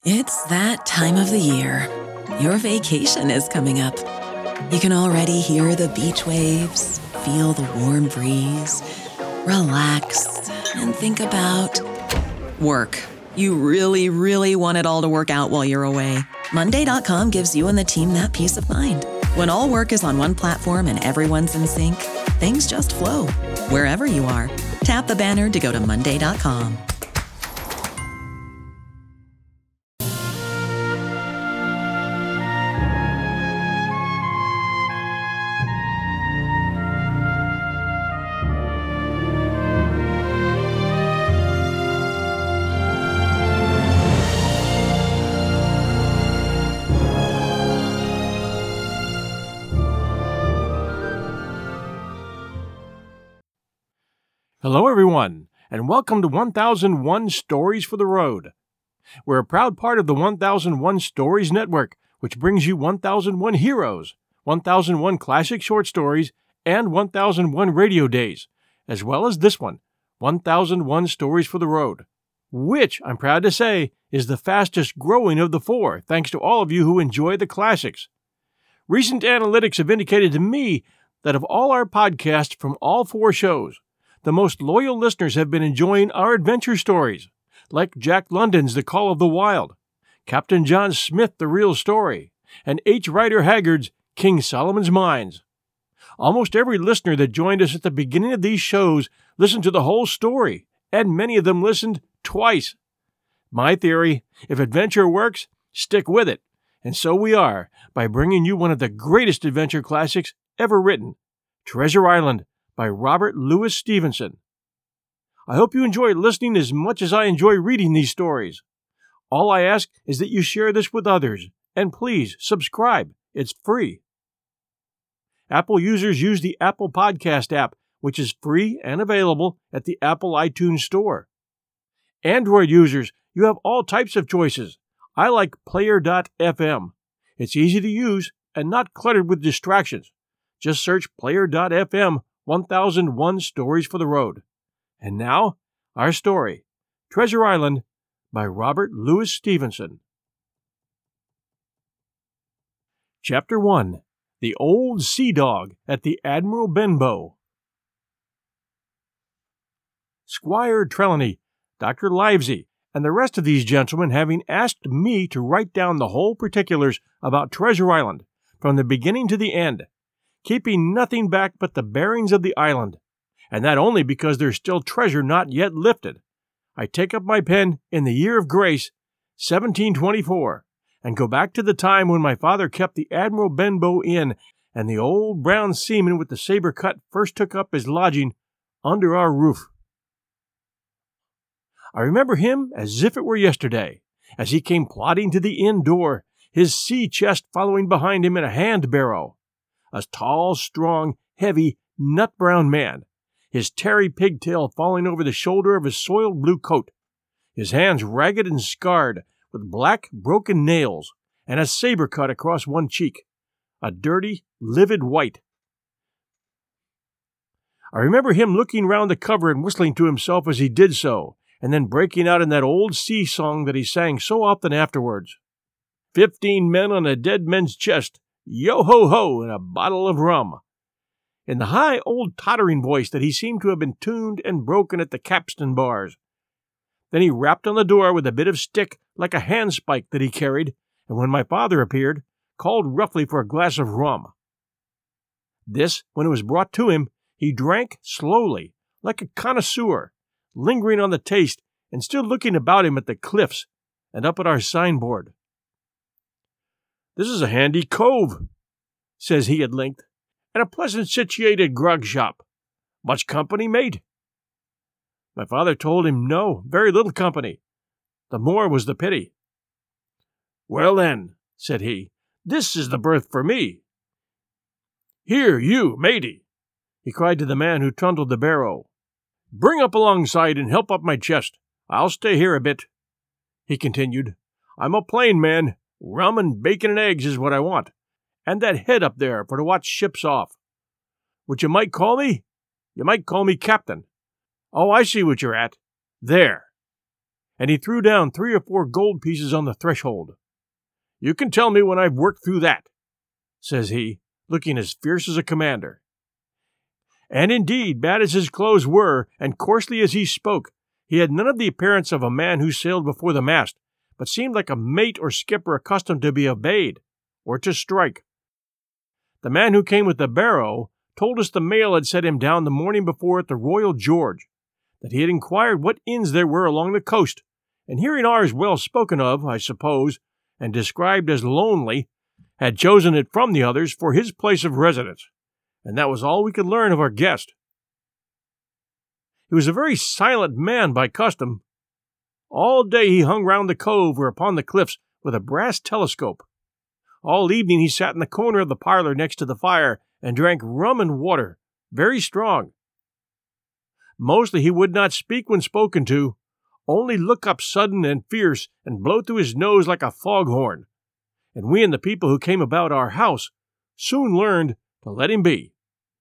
It's that time of the year. Your vacation is coming up. You can already hear the beach waves, feel the warm breeze, relax, and think about work. You really, really want it all to work out while you're away. Monday.com gives you and the team that peace of mind. When all work is on one platform and everyone's in sync, things just flow. Wherever you are, tap the banner to go to Monday.com. Hello, everyone, and welcome to 1001 Stories for the Road. We're a proud part of the 1001 Stories Network, which brings you 1001 heroes, 1001 classic short stories, and 1001 radio days, as well as this one, 1001 Stories for the Road, which, I'm proud to say, is the fastest growing of the four, thanks to all of you who enjoy the classics. Recent analytics have indicated to me that of all our podcasts from all four shows, the most loyal listeners have been enjoying our adventure stories, like Jack London's The Call of the Wild, Captain John Smith, The Real Story, and H. Rider Haggard's King Solomon's Mines. Almost every listener that joined us at the beginning of these shows listened to the whole story, and many of them listened twice. My theory, if adventure works, stick with it, and so we are, by bringing you one of the greatest adventure classics ever written, Treasure Island, by Robert Louis Stevenson. I hope you enjoy listening as much as I enjoy reading these stories. All I ask is that you share this with others, and please subscribe. It's free. Apple users use the Apple Podcast app, which is free and available at the Apple iTunes Store. Android users, you have all types of choices. I like Player.fm. It's easy to use and not cluttered with distractions. Just search Player.fm 1001 Stories for the Road. And now, our story, Treasure Island, by Robert Louis Stevenson. Chapter 1. The Old Sea Dog at the Admiral Benbow. Squire Trelawney, Dr. Livesey, and the rest of these gentlemen having asked me to write down the whole particulars about Treasure Island, from the beginning to the end, keeping nothing back but the bearings of the island, and that only because there's still treasure not yet lifted, I take up my pen in the year of grace, 1724, and go back to the time when my father kept the Admiral Benbow Inn, and the old brown seaman with the saber cut first took up his lodging under our roof. I remember him as if it were yesterday, as he came plodding to the inn door, his sea chest following behind him in a hand barrow. A tall, strong, heavy, nut-brown man, his tarry pigtail falling over the shoulder of his soiled blue coat, his hands ragged and scarred, with black, broken nails, and a saber cut across one cheek, a dirty, livid white. I remember him looking round the cover and whistling to himself as he did so, and then breaking out in that old sea song that he sang so often afterwards. 15 men on a dead man's chest, yo-ho-ho, and a bottle of rum, in the high old tottering voice that he seemed to have been tuned and broken at the capstan bars. Then he rapped on the door with a bit of stick like a handspike that he carried, and when my father appeared, called roughly for a glass of rum. This, when it was brought to him, he drank slowly, like a connoisseur, lingering on the taste and still looking about him at the cliffs and up at our signboard. "This is a handy cove," says he at length, "and a pleasant situated grog shop. Much company, mate?" My father told him no, very little company. The more was the pity. "Well then," said he, "this is the berth for me. Here, you, matey," he cried to the man who trundled the barrow. "Bring up alongside and help up my chest. I'll stay here a bit," he continued. "I'm a plain man. Rum and bacon and eggs is what I want, and that head up there for to watch ships off. What you might call me? You might call me Captain. Oh, I see what you're at. There. and he threw down 3 or 4 gold pieces on the threshold. "You can tell me when I've worked through that," says he, looking as fierce as a commander. And indeed, bad as his clothes were, and coarsely as he spoke, he had none of the appearance of a man who sailed before the mast, but seemed like a mate or skipper accustomed to be obeyed, or to strike. The man who came with the barrow told us the mail had set him down the morning before at the Royal George, that he had inquired what inns there were along the coast, and hearing ours well spoken of, I suppose, and described as lonely, had chosen it from the others for his place of residence, and that was all we could learn of our guest. He was a very silent man by custom. All day he hung round the cove or upon the cliffs with a brass telescope. All evening he sat in the corner of the parlor next to the fire and drank rum and water, very strong. Mostly he would not speak when spoken to, only look up sudden and fierce and blow through his nose like a foghorn, and we and the people who came about our house soon learned to let him be.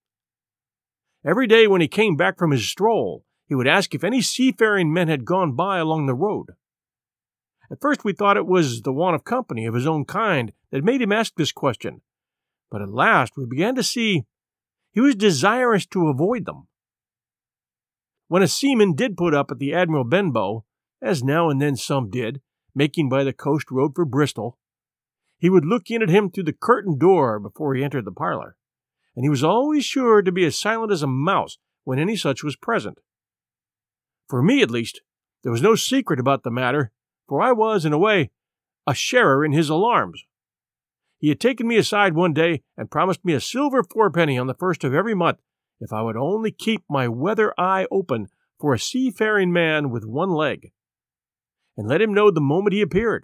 Every day when he came back from his stroll, he would ask if any seafaring men had gone by along the road. At first we thought it was the want of company of his own kind that made him ask this question, but at last we began to see he was desirous to avoid them. When a seaman did put up at the Admiral Benbow, as now and then some did, making by the coast road for Bristol, he would look in at him through the curtained door before he entered the parlor, and he was always sure to be as silent as a mouse when any such was present. For me, at least, there was no secret about the matter, for I was, in a way, a sharer in his alarms. He had taken me aside one day and promised me a silver 4-penny on the first of every month if I would only keep my weather eye open for a seafaring man with one leg, and let him know the moment he appeared.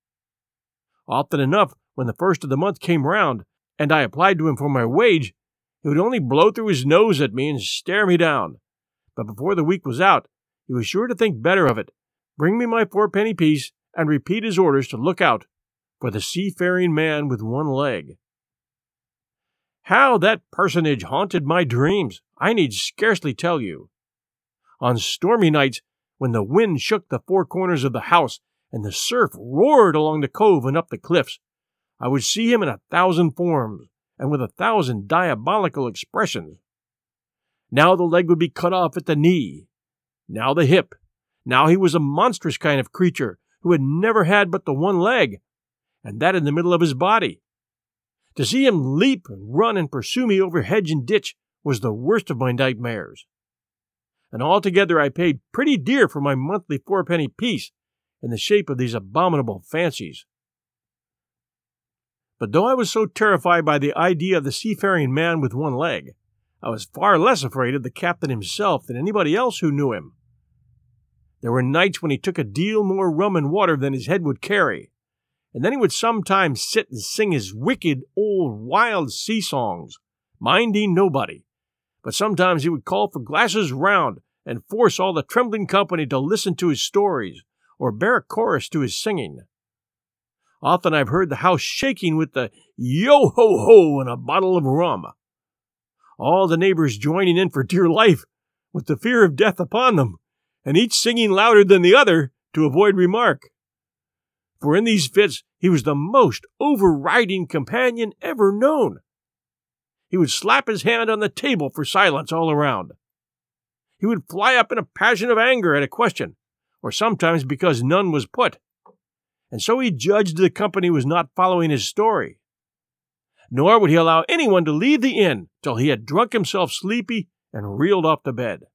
Often enough, when the first of the month came round, and I applied to him for my wage, he would only blow through his nose at me and stare me down. But before the week was out, he was sure to think better of it, bring me my 4-penny piece, and repeat his orders to look out for the seafaring man with one leg. How that personage haunted my dreams, I need scarcely tell you. On stormy nights, when the wind shook the 4 corners of the house and the surf roared along the cove and up the cliffs, I would see him in 1,000 forms and with 1,000 diabolical expressions. Now the leg would be cut off at the knee, now the hip. Now he was a monstrous kind of creature who had never had but the one leg, and that in the middle of his body. To see him leap and run and pursue me over hedge and ditch was the worst of my nightmares. And altogether I paid pretty dear for my monthly 4-penny piece in the shape of these abominable fancies. But though I was so terrified by the idea of the seafaring man with one leg, I was far less afraid of the captain himself than anybody else who knew him. There were nights when he took a deal more rum and water than his head would carry, and then he would sometimes sit and sing his wicked old wild sea songs, minding nobody. But sometimes he would call for glasses round and force all the trembling company to listen to his stories or bear a chorus to his singing. Often I've heard the house shaking with the yo-ho-ho and a bottle of rum, all the neighbors joining in for dear life with the fear of death upon them, and each singing louder than the other to avoid remark. For in these fits he was the most overriding companion ever known. He would slap his hand on the table for silence all around. He would fly up in a passion of anger at a question, or sometimes because none was put, and so he judged the company was not following his story. Nor would he allow anyone to leave the inn till he had drunk himself sleepy and reeled off to bed.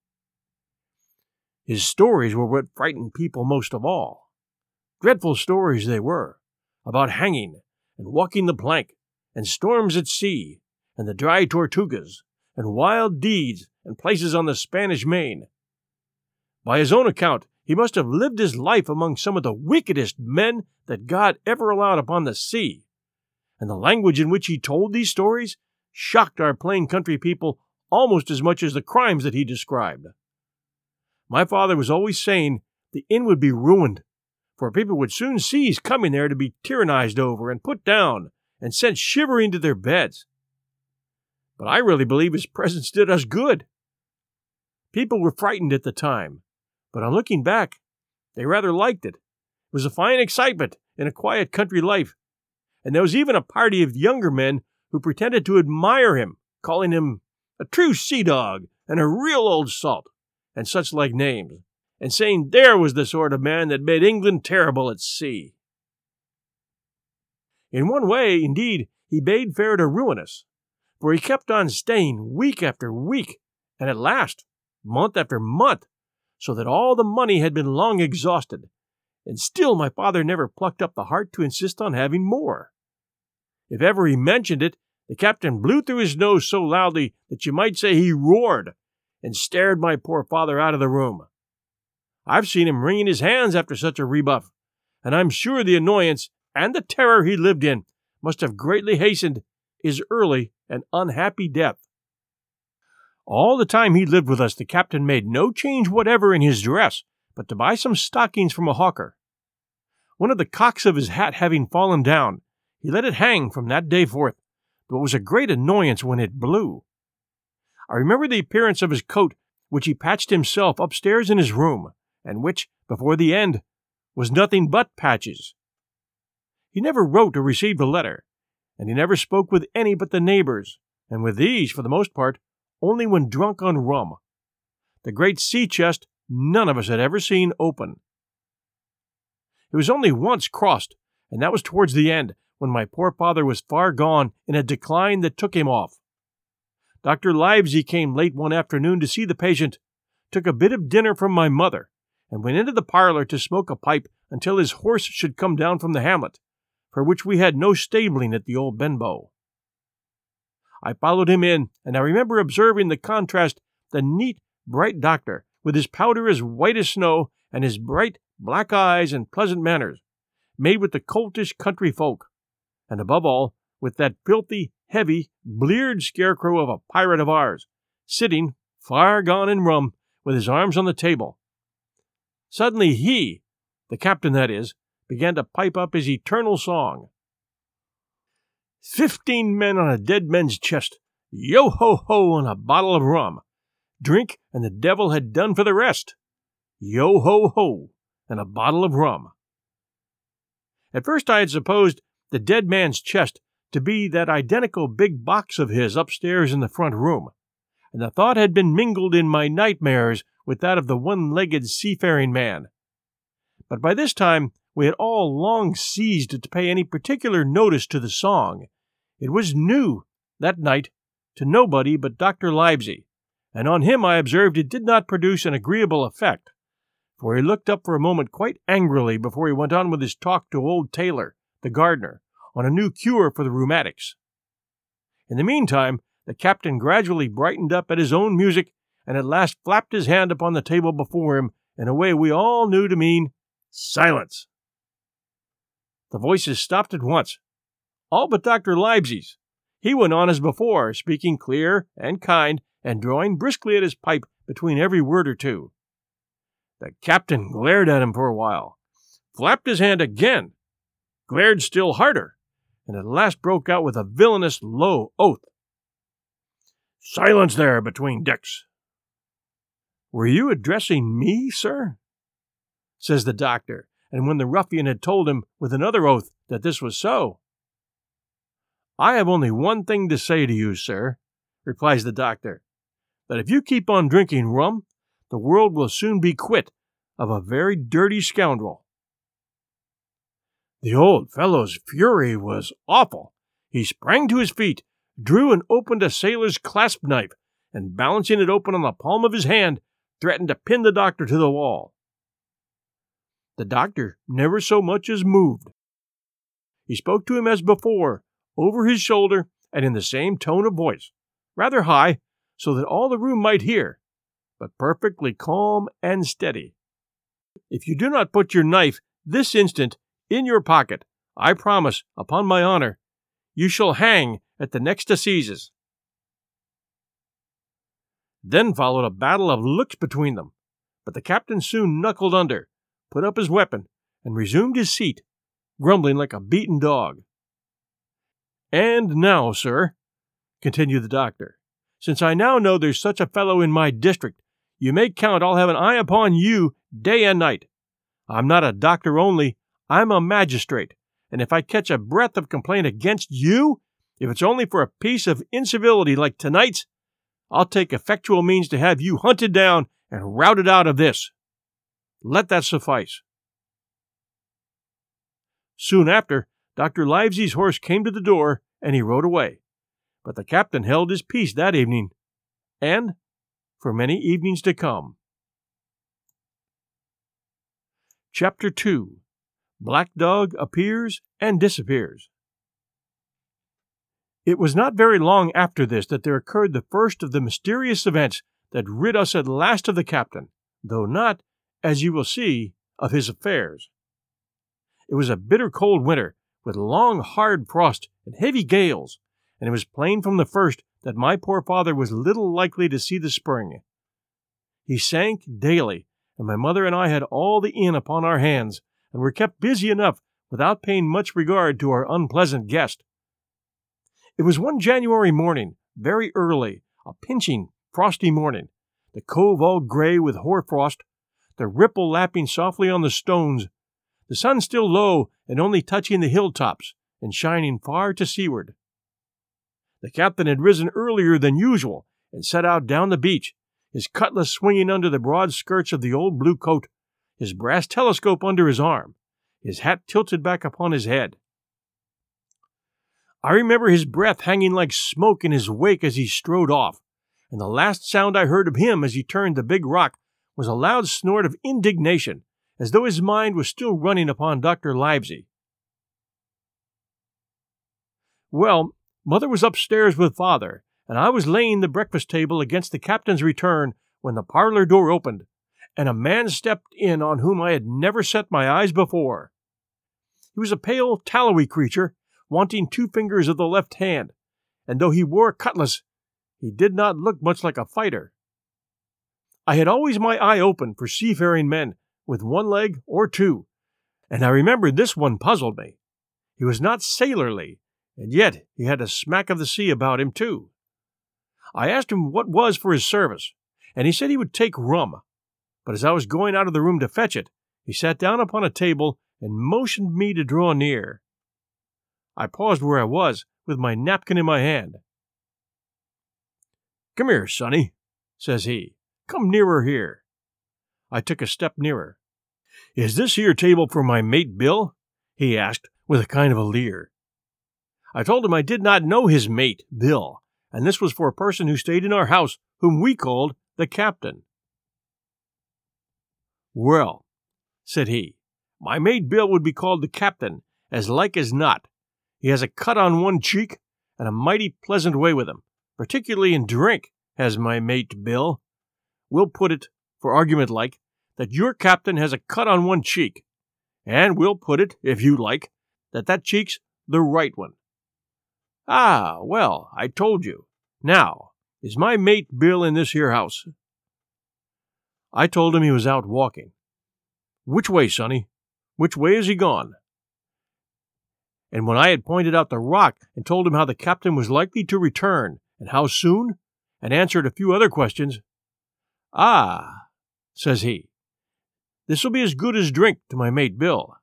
His stories were what frightened people most of all. Dreadful stories they were, about hanging and walking the plank, and storms at sea, and the dry Tortugas, and wild deeds and places on the Spanish Main. By his own account, he must have lived his life among some of the wickedest men that God ever allowed upon the sea, and the language in which he told these stories shocked our plain country people almost as much as the crimes that he described. My father was always saying the inn would be ruined, for people would soon cease coming there to be tyrannized over and put down and sent shivering to their beds. But I really believe his presence did us good. People were frightened at the time, but on looking back, They rather liked it. It was a fine excitement in a quiet country life, and there was even a party of younger men who pretended to admire him, calling him a true sea dog and a real old salt, and such like names, and saying there was the sort of man that made England terrible at sea. In one way, indeed, he bade fair to ruin us, for he kept on staying week after week, and at last, month after month, so that all the money had been long exhausted, and still my father never plucked up the heart to insist on having more. If ever he mentioned it, the captain blew through his nose so loudly that you might say he roared, and stared my poor father out of the room. I've seen him wringing his hands after such a rebuff, and I'm sure the annoyance and the terror he lived in must have greatly hastened his early and unhappy death. All the time he lived with us, the captain made no change whatever in his dress, but to buy some stockings from a hawker. One of the cocks of his hat having fallen down, he let it hang from that day forth, but it was a great annoyance when it blew. I remember the appearance of his coat, which he patched himself upstairs in his room, and which, before the end, was nothing but patches. He never wrote or received a letter, and he never spoke with any but the neighbors, and with these, for the most part, only when drunk on rum. The great sea chest none of us had ever seen open. It was only once crossed, and that was towards the end, when my poor father was far gone in a decline that took him off. Dr. Livesey came late one afternoon to see the patient, took a bit of dinner from my mother, and went into the parlor to smoke a pipe until his horse should come down from the hamlet, for which we had no stabling at the old Benbow. I followed him in, and I remember observing the contrast, the neat, bright doctor, with his powder as white as snow, and his bright, black eyes and pleasant manners, made with the coltish country folk, and above all, with that filthy, heavy, bleared scarecrow of a pirate of ours, sitting, far gone in rum, with his arms on the table. Suddenly he, the captain that is, began to pipe up his eternal song. 15 men on a dead man's chest, yo-ho-ho and a bottle of rum. Drink, and the devil had done for the rest. Yo-ho-ho and a bottle of rum. At first I had supposed the dead man's chest to be that identical big box of his upstairs in the front room, and the thought had been mingled in my nightmares with that of the one-legged seafaring man. But by this time we had all long ceased to pay any particular notice to the song. It was new, that night, to nobody but Dr. Livesey, and on him I observed it did not produce an agreeable effect, for he looked up for a moment quite angrily before he went on with his talk to old Taylor, the gardener, on a new cure for the rheumatics. In the meantime, the captain gradually brightened up at his own music, and at last flapped his hand upon the table before him in a way we all knew to mean silence. The voices stopped at once, all but Dr. Livesey's. He went on as before, speaking clear and kind, and drawing briskly at his pipe between every word or two. The captain glared at him for a while, flapped his hand again, glared still harder, and at last broke out with a villainous low oath. "Silence there between decks." "Were you addressing me, sir?" says the doctor, and when the ruffian had told him with another oath that this was so, "I have only one thing to say to you, sir," replies the doctor, "that if you keep on drinking rum, the world will soon be quit of a very dirty scoundrel." The old fellow's fury was awful. He sprang to his feet, drew and opened a sailor's clasp knife, and balancing it open on the palm of his hand, threatened to pin the doctor to the wall. The doctor never so much as moved. He spoke to him as before, over his shoulder, and in the same tone of voice, rather high, so that all the room might hear, but perfectly calm and steady. "If you do not put your knife this instant in your pocket, I promise, upon my honor, you shall hang at the next assizes." Then followed a battle of looks between them, but the captain soon knuckled under, put up his weapon, and resumed his seat, grumbling like a beaten dog. "And now, sir," continued the doctor, "since I now know there's such a fellow in my district, you may count I'll have an eye upon you day and night. I'm not a doctor only, I'm a magistrate, and if I catch a breath of complaint against you, if it's only for a piece of incivility like tonight's, I'll take effectual means to have you hunted down and routed out of this. Let that suffice." Soon after, Dr. Livesey's horse came to the door, and he rode away. But the captain held his peace that evening, and for many evenings to come. Chapter 2. Black Dog Appears and Disappears. It was not very long after this that there occurred the first of the mysterious events that rid us at last of the captain, though not, as you will see, of his affairs. It was a bitter cold winter, with long hard frost and heavy gales, and it was plain from the first that my poor father was little likely to see the spring. He sank daily, and my mother and I had all the inn upon our hands, and were kept busy enough without paying much regard to our unpleasant guest. It was one January morning, very early, a pinching, frosty morning, the cove all gray with hoar-frost, the ripple lapping softly on the stones, the sun still low and only touching the hilltops and shining far to seaward. The captain had risen earlier than usual and set out down the beach, his cutlass swinging under the broad skirts of the old blue coat, his brass telescope under his arm, his hat tilted back upon his head. I remember his breath hanging like smoke in his wake as he strode off, and the last sound I heard of him as he turned the big rock was a loud snort of indignation, as though his mind was still running upon Dr. Livesey. Well, Mother was upstairs with Father, and I was laying the breakfast table against the captain's return when the parlor door opened, and a man stepped in on whom I had never set my eyes before. He was a pale, tallowy creature, wanting 2 fingers of the left hand, and though he wore a cutlass, he did not look much like a fighter. I had always my eye open for seafaring men with 1 leg or 2, and I remembered this one puzzled me. He was not sailorly, and yet he had a smack of the sea about him, too. I asked him what was for his service, and he said he would take rum, but as I was going out of the room to fetch it, he sat down upon a table and motioned me to draw near. I paused where I was, with my napkin in my hand. "Come here, sonny," says he. "Come nearer here." I took a step nearer. "Is this here table for my mate Bill?" he asked, with a kind of a leer. I told him I did not know his mate, Bill, and this was for a person who stayed in our house, whom we called the captain. "Well," said he, "my mate Bill would be called the captain, as like as not. He has a cut on 1 cheek, and a mighty pleasant way with him, particularly in drink, has my mate Bill. We'll put it, for argument like, that your captain has a cut on 1 cheek, and we'll put it, if you like, that cheek's the right one. Ah, well, I told you. Now, is my mate Bill in this here house?" I told him he was out walking. "Which way, sonny? Which way is he gone?" And when I had pointed out the rock and told him how the captain was likely to return, and how soon, and answered a few other questions, "Ah," says he, "this'll be as good as drink to my mate Bill."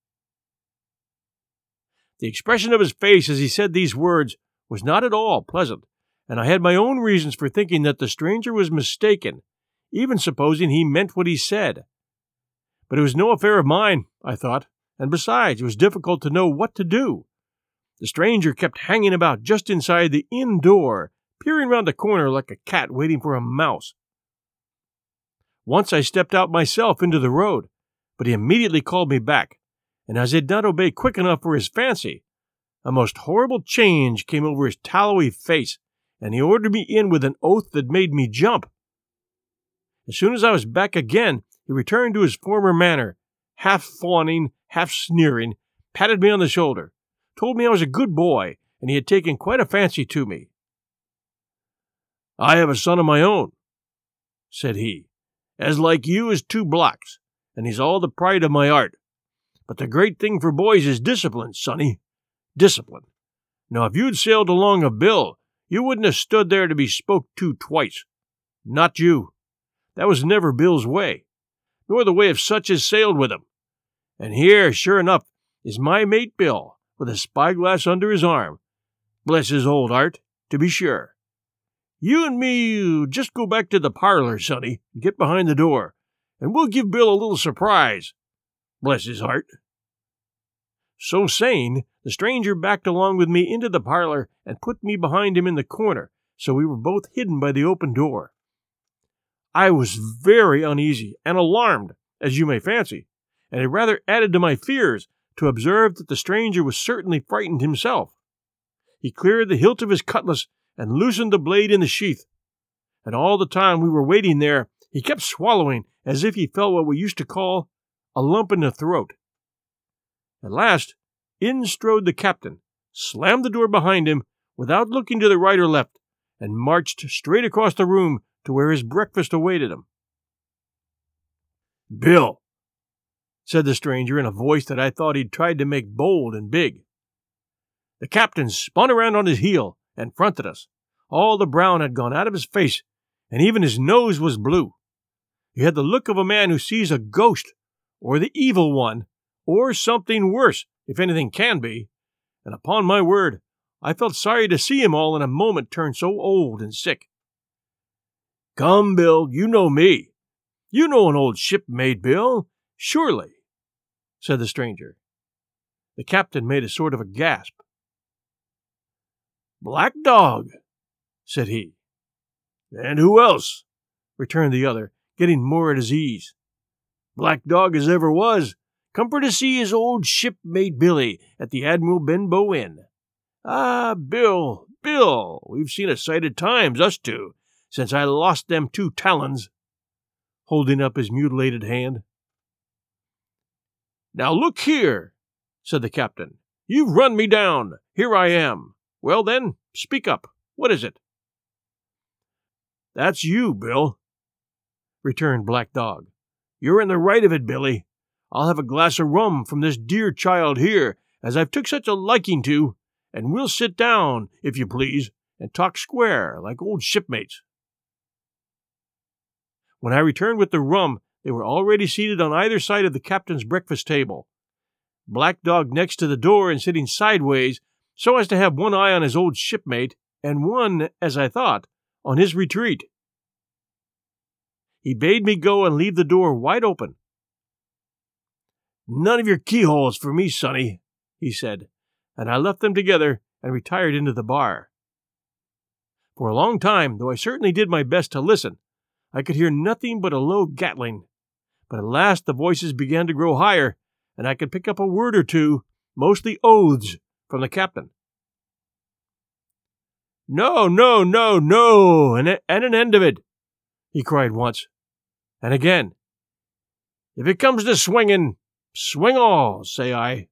The expression of his face as he said these words was not at all pleasant, and I had my own reasons for thinking that the stranger was mistaken, even supposing he meant what he said. But it was no affair of mine, I thought, and besides, it was difficult to know what to do. The stranger kept hanging about just inside the inn door, peering round the corner like a cat waiting for a mouse. Once I stepped out myself into the road, but he immediately called me back, and as I did not obey quick enough for his fancy, a most horrible change came over his tallowy face, and he ordered me in with an oath that made me jump. As soon as I was back again, he returned to his former manner, half fawning, half sneering, patted me on the shoulder, told me I was a good boy, and he had taken quite a fancy to me. "I have a son of my own," said he, "as like you as 2 blocks, and he's all the pride of my art. But the great thing for boys is discipline, sonny. Discipline. Now, if you'd sailed along of Bill, you wouldn't have stood there to be spoke to twice. Not you. That was never Bill's way, nor the way of such as sailed with him. And here, sure enough, is my mate Bill, with a spyglass under his arm. Bless his old heart, to be sure. You and me just go back to the parlor, sonny, and get behind the door, and we'll give Bill a little surprise. Bless his heart. So saying, the stranger backed along with me into the parlor and put me behind him in the corner, so we were both hidden by the open door. I was very uneasy and alarmed, as you may fancy, and it rather added to my fears to observe that the stranger was certainly frightened himself. He cleared the hilt of his cutlass and loosened the blade in the sheath, and all the time we were waiting there, he kept swallowing as if he felt what we used to call a lump in the throat. At last, in strode the captain, slammed the door behind him without looking to the right or left, and marched straight across the room to where his breakfast awaited him. "Bill," said the stranger in a voice that I thought he'd tried to make bold and big. The captain spun around on his heel and fronted us. All the brown had gone out of his face, and even his nose was blue. He had the look of a man who sees a ghost, or the evil one, or something worse, if anything can be, and upon my word, I felt sorry to see him all in a moment turn so old and sick. "Come, Bill, you know me. You know an old shipmate, Bill, surely," said the stranger. The captain made a sort of a gasp. "Black Dog," said he. "And who else?" returned the other, getting more at his ease. "Black Dog as ever was, come for to see his old shipmate Billy at the Admiral Benbow Inn. Ah, Bill, we've seen a sight of times, us two, since I lost them 2 talons," holding up his mutilated hand. "Now look here," said the captain. "You've run me down. Here I am. Well then, speak up. What is it?" "That's you, Bill," returned Black Dog. "You're in the right of it, Billy. I'll have a glass of rum from this dear child here, as I've took such a liking to, and we'll sit down, if you please, and talk square, like old shipmates." When I returned with the rum, they were already seated on either side of the captain's breakfast table. Black Dog next to the door and sitting sideways, so as to have one eye on his old shipmate, and one, as I thought, on his retreat. He bade me go and leave the door wide open. "None of your keyholes for me, sonny," he said, and I left them together and retired into the bar. For a long time, though I certainly did my best to listen, I could hear nothing but a low gattling, but at last the voices began to grow higher, and I could pick up a word or two, mostly oaths, from the captain. "No, no, no, no, and an end of it," he cried once, and again. "If it comes to swinging, swing all, say I."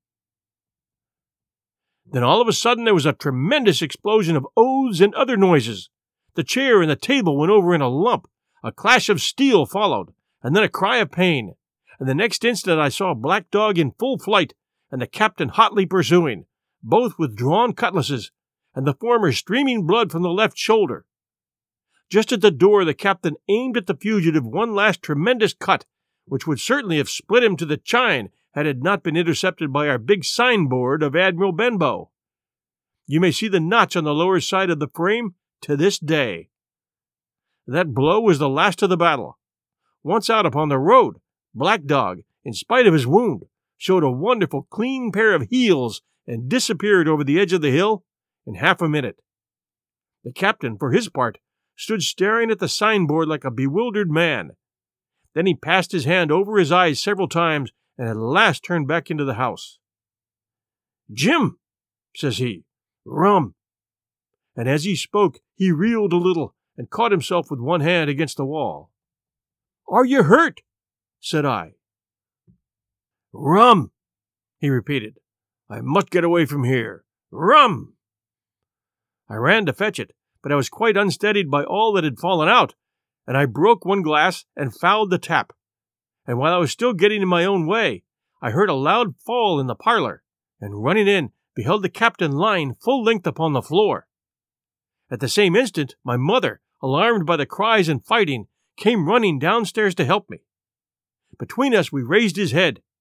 Then all of a sudden there was a tremendous explosion of oaths and other noises. The chair and the table went over in a lump. A clash of steel followed, and then a cry of pain, and the next instant I saw Black Dog in full flight, and the captain hotly pursuing, both with drawn cutlasses, and the former streaming blood from the left shoulder. Just at the door the captain aimed at the fugitive one last tremendous cut, which would certainly have split him to the chine had it not been intercepted by our big signboard of Admiral Benbow. You may see the notch on the lower side of the frame to this day. That blow was the last of the battle. Once out upon the road, Black Dog, in spite of his wound, showed a wonderful clean pair of heels and disappeared over the edge of the hill in half a minute. The captain, for his part, stood staring at the signboard like a bewildered man. Then he passed his hand over his eyes several times and at last turned back into the house. "Jim," says he, "rum." And as he spoke, he reeled a little and caught himself with one hand against the wall. "Are you hurt?" said I. "Rum," he repeated. "I must get away from here. Rum." I ran to fetch it, but I was quite unsteadied by all that had fallen out, and I broke one glass and fouled the tap. And while I was still getting in my own way, I heard a loud fall in the parlor, and running in, beheld the captain lying full length upon the floor. At the same instant, my mother, alarmed by the cries and fighting, came running downstairs to help me. Between us we raised his head.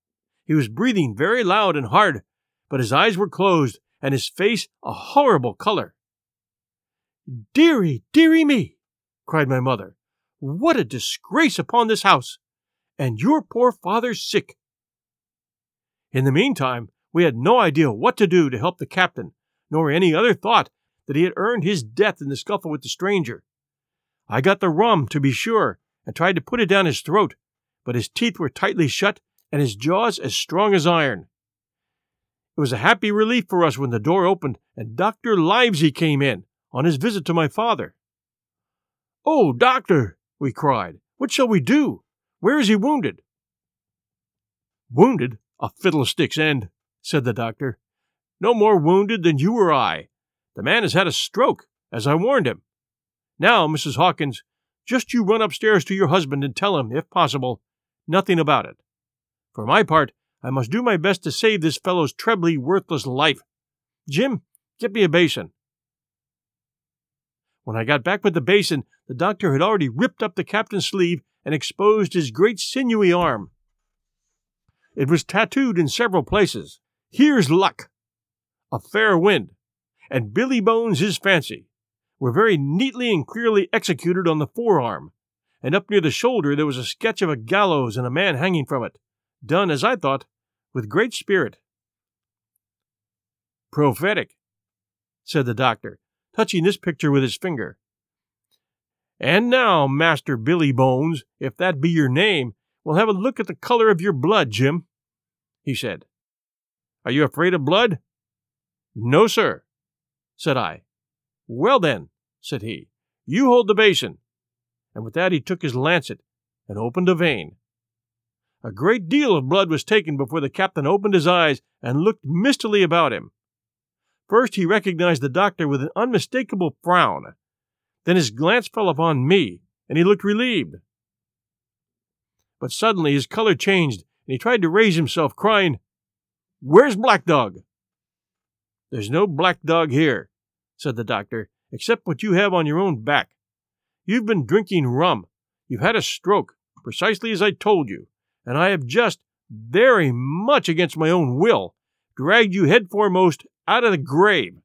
He was breathing very loud and hard, but his eyes were closed and his face a horrible color. "Dearie, dearie me!" cried my mother. "What a disgrace upon this house! And your poor father sick!" In the meantime, we had no idea what to do to help the captain, nor any other thought that he had earned his death in the scuffle with the stranger. I got the rum, to be sure, and tried to put it down his throat, but his teeth were tightly shut and his jaws as strong as iron. It was a happy relief for us when the door opened and Dr. Livesey came in on his visit to my father. "Oh, doctor," we cried, "what shall we do? Where is he wounded?" "Wounded? A fiddlestick's end," said the doctor. "No more wounded than you or I. The man has had a stroke, as I warned him. Now, Mrs. Hawkins, just you run upstairs to your husband and tell him, if possible, nothing about it. For my part, I must do my best to save this fellow's trebly worthless life. Jim, get me a basin." When I got back with the basin, the doctor had already ripped up the captain's sleeve and exposed his great sinewy arm. It was tattooed in several places. "Here's luck," "A fair wind," and "Billy Bones his fancy" were very neatly and clearly executed on the forearm, and up near the shoulder there was a sketch of a gallows and a man hanging from it, done, as I thought, with great spirit. "Prophetic," said the doctor, touching this picture with his finger. "And now, Master Billy Bones, if that be your name, we'll have a look at the color of your blood, Jim," he said. "Are you afraid of blood?" "No, sir," said I. "Well then," said he, "you hold the basin." And with that he took his lancet and opened a vein. A great deal of blood was taken before the captain opened his eyes and looked mistily about him. First he recognized the doctor with an unmistakable frown. Then his glance fell upon me, and he looked relieved. But suddenly his color changed, and he tried to raise himself, crying, "Where's Black Dog?" "There's no Black Dog here," said the doctor, "except what you have on your own back. You've been drinking rum. You've had a stroke, precisely as I told you, and I have just, very much against my own will, dragged you head foremost out of the grave.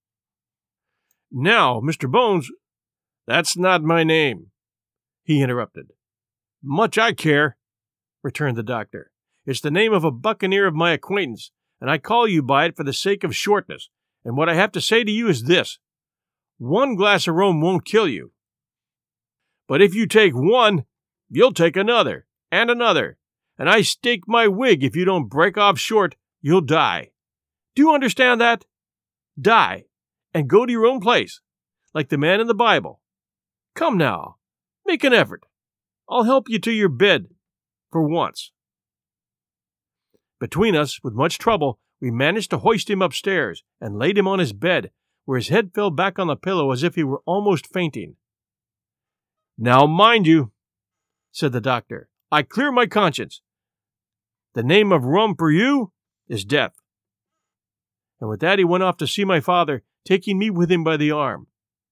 Now, Mr. Bones—" "That's not my name," he interrupted. "Much I care," returned the doctor. "It's the name of a buccaneer of my acquaintance, and I call you by it for the sake of shortness, and what I have to say to you is this. One glass of rum won't kill you. But if you take one, you'll take another, and I stake my wig if you don't break off short, you'll die. Do you understand that? Die, and go to your own place, like the man in the Bible. Come now, make an effort. I'll help you to your bed, for once." Between us, with much trouble, we managed to hoist him upstairs and laid him on his bed, where his head fell back on the pillow as if he were almost fainting. "Now mind you," said the doctor, "I clear my conscience. The name of rum for you is death." And with that he went off to see my father, taking me with him by the arm.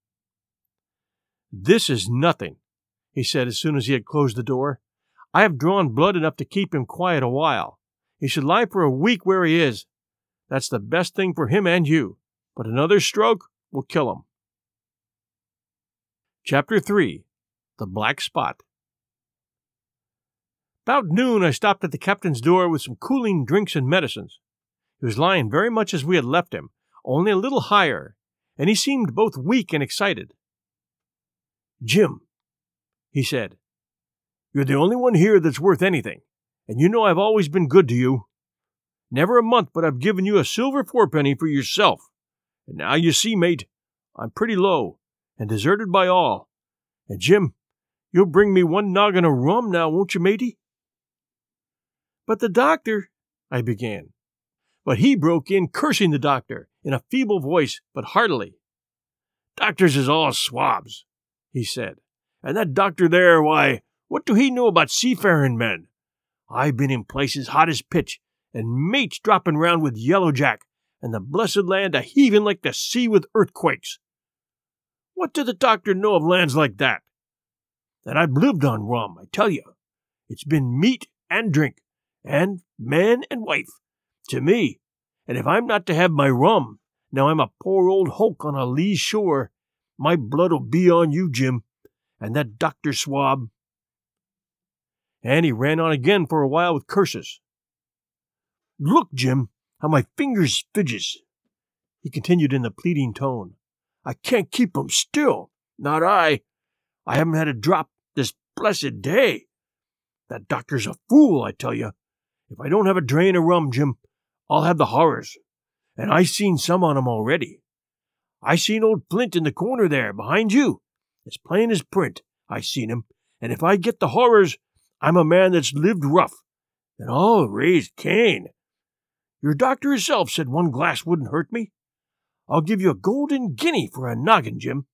"This is nothing," he said as soon as he had closed the door. "I have drawn blood enough to keep him quiet a while. He should lie for a week where he is. That's the best thing for him and you, but another stroke will kill him." Chapter 3. The Black Spot. About noon I stopped at the captain's door with some cooling drinks and medicines. He was lying very much as we had left him, only a little higher, and he seemed both weak and excited. "Jim," he said, "you're the only one here that's worth anything, and you know I've always been good to you. Never a month but I've given you a silver fourpenny for yourself, and now you see, mate, I'm pretty low, and deserted by all. And Jim, you'll bring me one noggin of rum now, won't you, matey?" "But the doctor—" I began. But he broke in, cursing the doctor, in a feeble voice, but heartily. "Doctors is all swabs," he said. "And that doctor there, why, what do he know about seafaring men? I've been in places hot as pitch, and mates dropping round with Yellow Jack, and the blessed land a-heaving like the sea with earthquakes. What does the doctor know of lands like that? And I've lived on rum, I tell you. It's been meat and drink, and man and wife, to me. And if I'm not to have my rum, now I'm a poor old hulk on a lee shore, my blood'll be on you, Jim, and that Dr. Swab." And he ran on again for a while with curses. "Look, Jim, how my fingers fidges," he continued in a pleading tone. "I can't keep 'em still, not I. I haven't had a drop this blessed day. That doctor's a fool, I tell you. If I don't have a drain of rum, Jim, I'll have the horrors. And I seen some on 'em already. I seen old Flint in the corner there, behind you. As plain as print, I seen him. And if I get the horrors, I'm a man that's lived rough. And I'll raise Cain. Your doctor himself said one glass wouldn't hurt me. I'll give you a golden guinea for a noggin, Jim."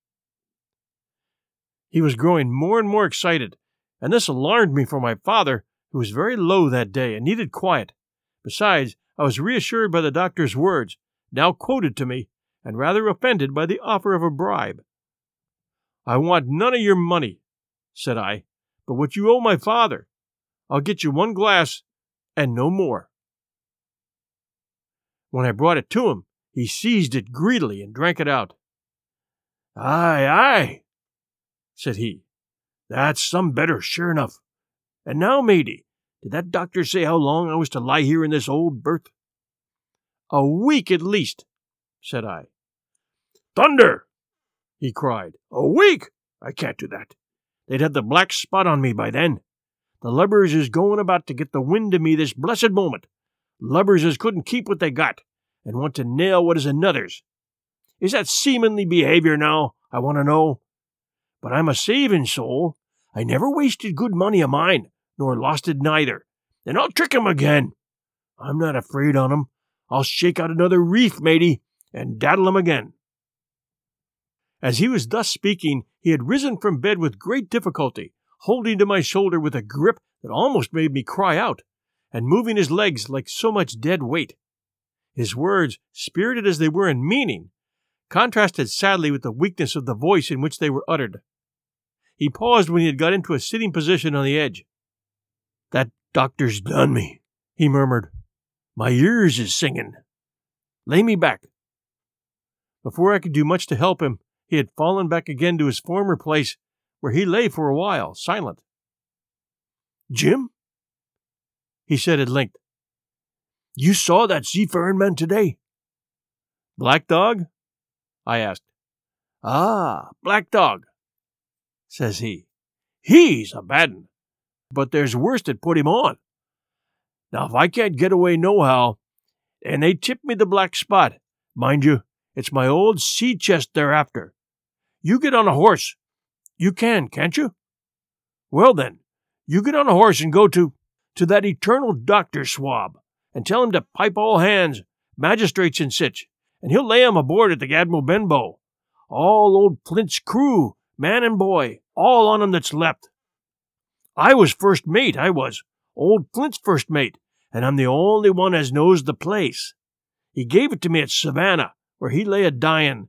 He was growing more and more excited, and this alarmed me for my father, who was very low that day and needed quiet. Besides, I was reassured by the doctor's words, now quoted to me, and rather offended by the offer of a bribe. "I want none of your money," said I, "but what you owe my father. I'll get you one glass, and no more." When I brought it to him, he seized it greedily and drank it out. "Aye, aye," said he. "That's some better, sure enough. And now, matey, did that doctor say how long I was to lie here in this old berth?" "A week at least," said I. "Thunder!" he cried. "A week? I can't do that. They'd have the black spot on me by then. The lubbers is going about to get the wind of me this blessed moment. Lubbers as couldn't keep what they got, and want to nail what is another's. Is that seamanly behavior now, I want to know? But I'm a saving soul. I never wasted good money of mine, nor lost it neither. And I'll trick 'em again. I'm not afraid on 'em. I'll shake out another reef, matey, and daddle 'em again." As he was thus speaking, he had risen from bed with great difficulty, holding to my shoulder with a grip that almost made me cry out, and moving his legs like so much dead weight. His words, spirited as they were in meaning, contrasted sadly with the weakness of the voice in which they were uttered. He paused when he had got into a sitting position on the edge. "That doctor's done me," he murmured. "My ears is singing. Lay me back." Before I could do much to help him, he had fallen back again to his former place, where he lay for a while, silent. "Jim," he said at length, "you saw that seafaring man today?" "Black Dog?" I asked. "Ah, Black Dog," says he. "He's a bad 'un, but there's worse that put him on. Now, if I can't get away nohow, and they tip me the black spot, mind you, it's my old sea chest they're after. You get on a horse. You can, can't you? Well then, you get on a horse and go to that eternal Dr. Swab, and tell him to pipe all hands, magistrates and sich, and he'll lay 'em aboard at the Admiral Benbow. All old Flint's crew, man and boy, all on 'em that's left. I was first mate, I was. Old Flint's first mate, and I'm the only one as knows the place. He gave it to me at Savannah, where he lay a-dyin'.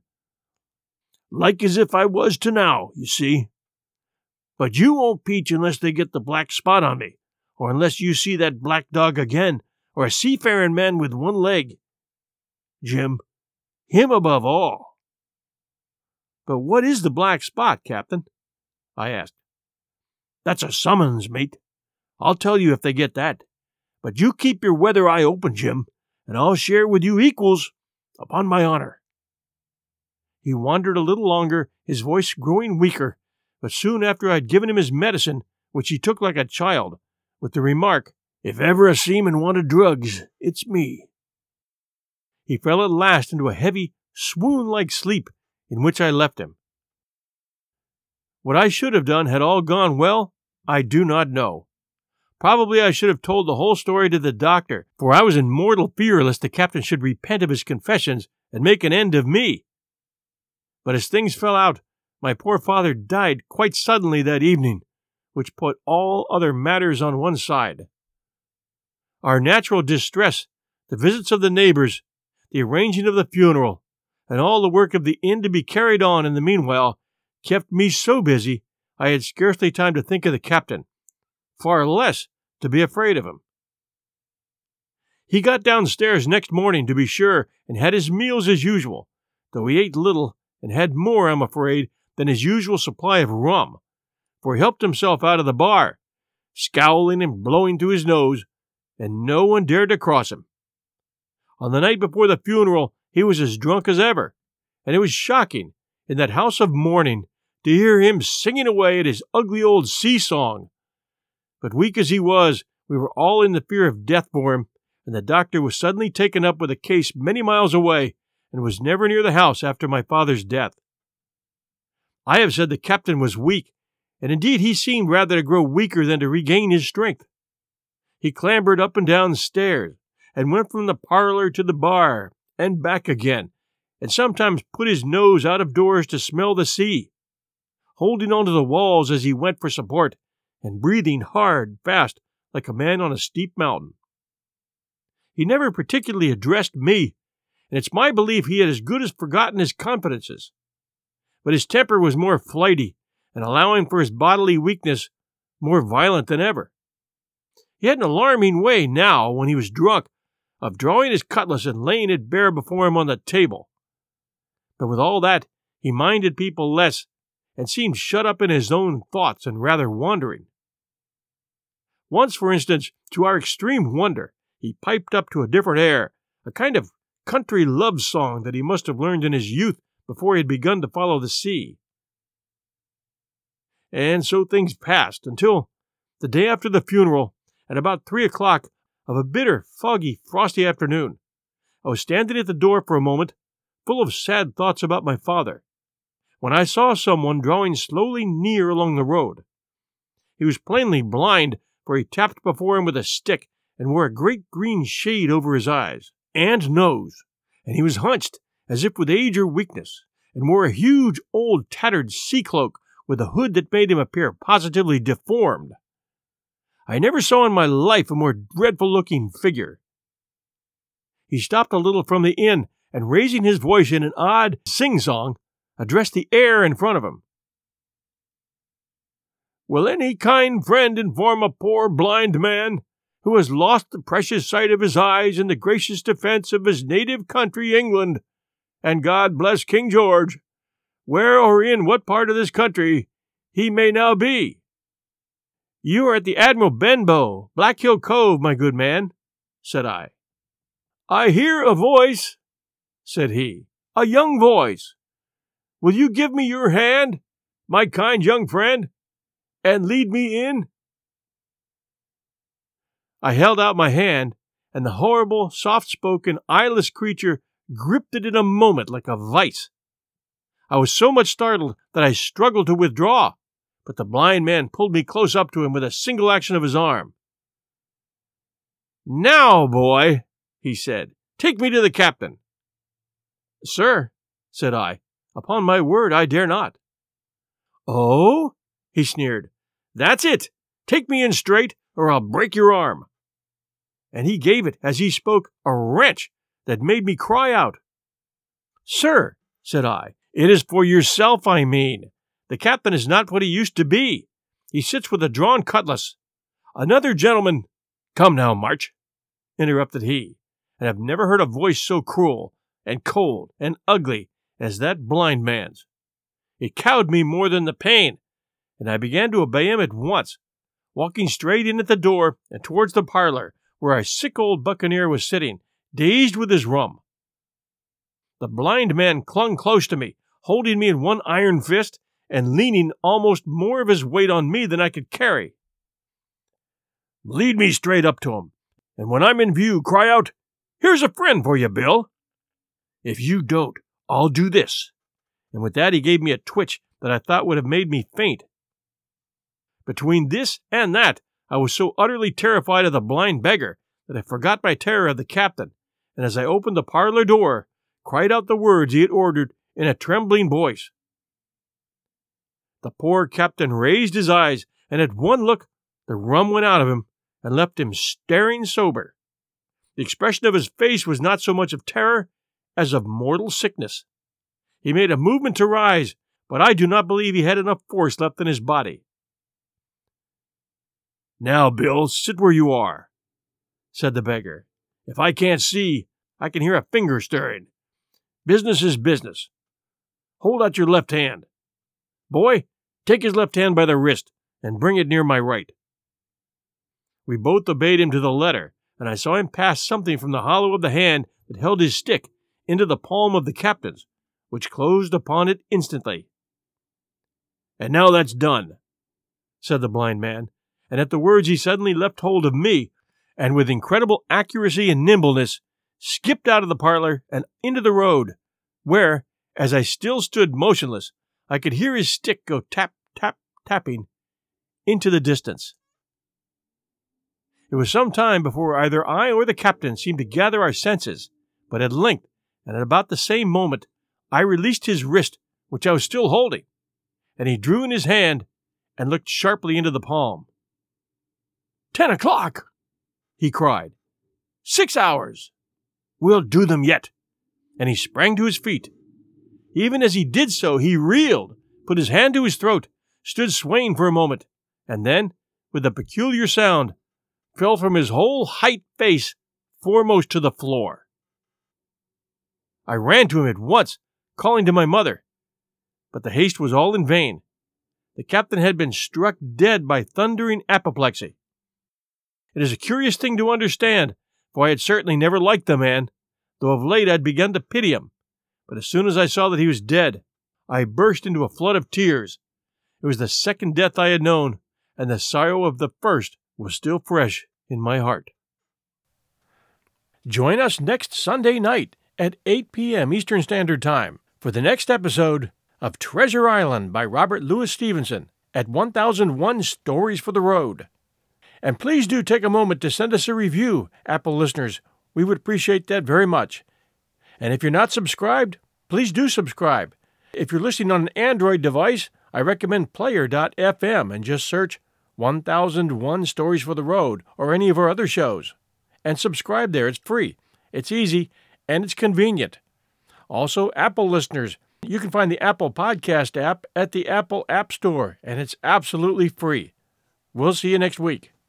Like as if I was to now, you see. But you won't peach unless they get the black spot on me, or unless you see that Black Dog again, or a seafaring man with one leg. Jim, him above all." "But what is the black spot, Captain?" I asked. "That's a summons, mate. I'll tell you if they get that. But you keep your weather eye open, Jim, and I'll share with you equals, upon my honor." He wandered a little longer, his voice growing weaker, but soon after I had given him his medicine, which he took like a child, with the remark, "If ever a seaman wanted drugs, it's me," he fell at last into a heavy, swoon-like sleep, in which I left him. What I should have done had all gone well, I do not know. Probably I should have told the whole story to the doctor, for I was in mortal fear lest the captain should repent of his confessions and make an end of me. But as things fell out, my poor father died quite suddenly that evening, which put all other matters on one side. Our natural distress, the visits of the neighbors, the arranging of the funeral, and all the work of the inn to be carried on in the meanwhile, kept me so busy I had scarcely time to think of the captain, far less to be afraid of him. He got downstairs next morning, to be sure, and had his meals as usual, though he ate little and had more, I'm afraid, than his usual supply of rum, for he helped himself out of the bar, scowling and blowing through his nose, and no one dared to cross him. On the night before the funeral, he was as drunk as ever, and it was shocking, in that house of mourning, to hear him singing away at his ugly old sea-song. But weak as he was, we were all in the fear of death for him, and the doctor was suddenly taken up with a case many miles away, and was never near the house after my father's death. I have said the captain was weak, and indeed he seemed rather to grow weaker than to regain his strength. He clambered up and down stairs, and went from the parlor to the bar, and back again, and sometimes put his nose out of doors to smell the sea, holding on to the walls as he went for support, and breathing hard and fast like a man on a steep mountain. He never particularly addressed me, and it's my belief he had as good as forgotten his confidences. But his temper was more flighty, and allowing for his bodily weakness, more violent than ever. He had an alarming way now, when he was drunk, of drawing his cutlass and laying it bare before him on the table. But with all that, he minded people less, and seemed shut up in his own thoughts and rather wandering. Once, for instance, to our extreme wonder, he piped up to a different air, a kind of country love song that he must have learned in his youth before he had begun to follow the sea. And so things passed until, the day after the funeral, at about 3 o'clock of a bitter, foggy, frosty afternoon, I was standing at the door for a moment, full of sad thoughts about my father, when I saw someone drawing slowly near along the road. He was plainly blind, for he tapped before him with a stick, and wore a great green shade over his eyes and nose, and he was hunched, as if with age or weakness, and wore a huge old tattered sea cloak with a hood that made him appear positively deformed. I never saw in my life a more dreadful-looking figure. He stopped a little from the inn, and raising his voice in an odd sing-song, addressed the air in front of him. "Will any kind friend inform a poor blind man, who has lost the precious sight of his eyes in the gracious defense of his native country, England, and God bless King George, where or in what part of this country he may now be?" "You are at the Admiral Benbow, Black Hill Cove, my good man," said I. "I hear a voice," said he, "a young voice. Will you give me your hand, my kind young friend, and lead me in?" I held out my hand, and the horrible, soft-spoken, eyeless creature gripped it in a moment like a vice. I was so much startled that I struggled to withdraw, but the blind man pulled me close up to him with a single action of his arm. "Now, boy," he said, "take me to the captain." "Sir," said I, "upon my word I dare not." "Oh?" he sneered. "That's it! Take me in straight, or I'll break your arm." And he gave it, as he spoke, a wrench that made me cry out. "Sir," said I, "it is for yourself I mean. The captain is not what he used to be. He sits with a drawn cutlass. Another gentleman—" "Come now, March," interrupted he, "and I've never heard a voice so cruel and cold and ugly as that blind man's. It cowed me more than the pain, and I began to obey him at once, walking straight in at the door and towards the parlor, where our sick old buccaneer was sitting, dazed with his rum. The blind man clung close to me, holding me in one iron fist, and leaning almost more of his weight on me than I could carry. "Lead me straight up to him, and when I'm in view, cry out, 'Here's a friend for you, Bill!' If you don't, I'll do this." And with that he gave me a twitch that I thought would have made me faint. Between this and that, I was so utterly terrified of the blind beggar that I forgot my terror of the captain, and as I opened the parlor door, cried out the words he had ordered in a trembling voice. The poor captain raised his eyes, and at one look the rum went out of him and left him staring sober. The expression of his face was not so much of terror as of mortal sickness. He made a movement to rise, but I do not believe he had enough force left in his body. "Now, Bill, sit where you are," said the beggar, If I can't see, I can hear a finger stirring. Business is business. Hold out your left hand. Boy, take his left hand by the wrist and bring it near my right." We both obeyed him to the letter, and I saw him pass something from the hollow of the hand that held his stick into the palm of the captain's, which closed upon it instantly. "And now that's done," said the blind man, and at the words he suddenly left hold of me, and with incredible accuracy and nimbleness, skipped out of the parlor and into the road, where, as I still stood motionless, I could hear his stick go tap, tap, tapping into the distance. It was some time before either I or the captain seemed to gather our senses, but at length, and at about the same moment, I released his wrist, which I was still holding, and he drew in his hand and looked sharply into the palm. 10 o'clock, he cried. 6 hours. We'll do them yet. And he sprang to his feet. Even as he did so, he reeled, put his hand to his throat, stood swaying for a moment, and then, with a peculiar sound, fell from his whole height face foremost to the floor. I ran to him at once, calling to my mother, but the haste was all in vain. The captain had been struck dead by thundering apoplexy. It is a curious thing to understand, for I had certainly never liked the man, though of late I had begun to pity him. But as soon as I saw that he was dead, I burst into a flood of tears. It was the second death I had known, and the sorrow of the first was still fresh in my heart. Join us next Sunday night at 8 p.m. Eastern Standard Time for the next episode of Treasure Island by Robert Louis Stevenson at 1001 Stories for the Road. And please do take a moment to send us a review, Apple listeners. We would appreciate that very much. And if you're not subscribed, please do subscribe. If you're listening on an Android device, I recommend Player.fm and just search 1001 Stories for the Road or any of our other shows. And subscribe there. It's free, it's easy, and it's convenient. Also, Apple listeners, you can find the Apple Podcast app at the Apple App Store, and it's absolutely free. We'll see you next week.